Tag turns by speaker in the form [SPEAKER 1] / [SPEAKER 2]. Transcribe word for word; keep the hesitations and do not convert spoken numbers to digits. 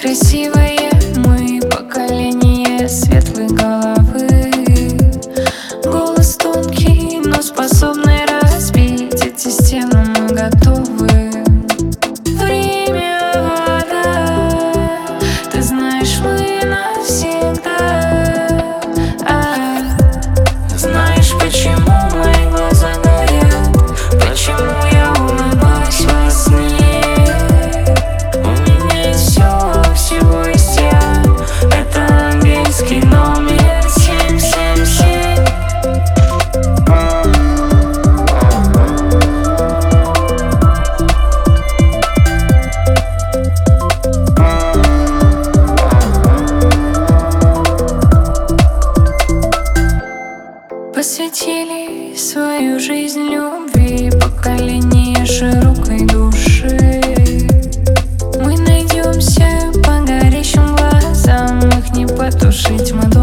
[SPEAKER 1] красивые, мы поколение светлой головы. Голос тонкий, но способный разбить эти стены, мы готовы. Время, вода, ты знаешь, мы навсегда. А, знаешь, почему мои глаза горят, почему я улыбаюсь во сне? У меня есть все, всего есть я. Это английский номер семь семь семь. Посвятили свою жизнь любви, поколение широкой души. Мы найдемся по горящим глазам, их не потушить, мы